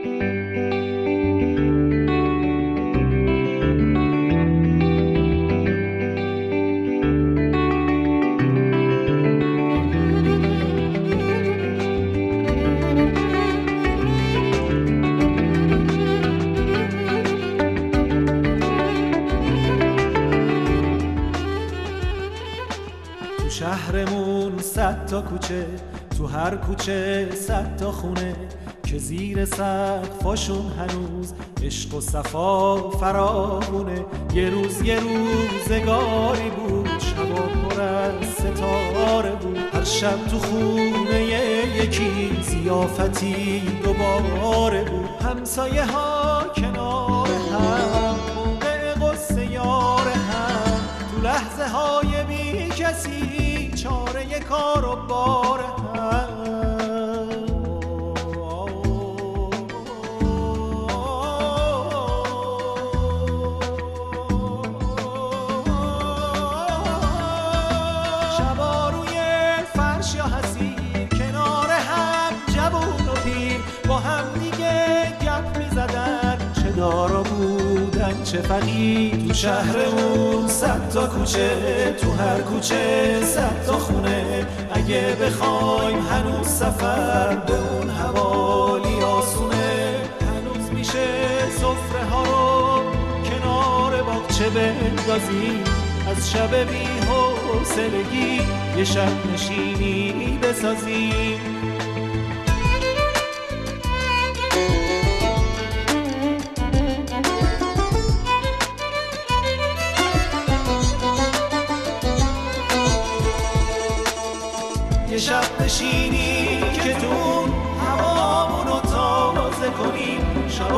شهرمون 100 تا کوچه، تو هر کوچه 100 تا خونه که زیر سقفاشون هنوز عشق و صفا فراوونه. یه روزگاری بود، شبا پر از ستاره بود، هر شب تو خونه یکی ضیافتی دوباره بود. همسایه ها کنار هم، موقع غصه یار هم، تو لحظه های بی کسی چاره کار و بار هم. شبا روی فرش یا حسیر کنار هم جوون و پیر با هم دیگه گپ می زدن، چه دارا بودن چه فقیر. تو شهرمون 100 تا کوچه، تو هر کوچه 100 تا خونه. اگه بخوایم هنوز سفر به اون حوالی آسونه، هنوز میشه سفره ها رو کنار باغچه بندازیم، از شب بی حوصلگی یه شب نشینی بسازیم. یه شب نشینی که تو هوامونو تازه کنیم.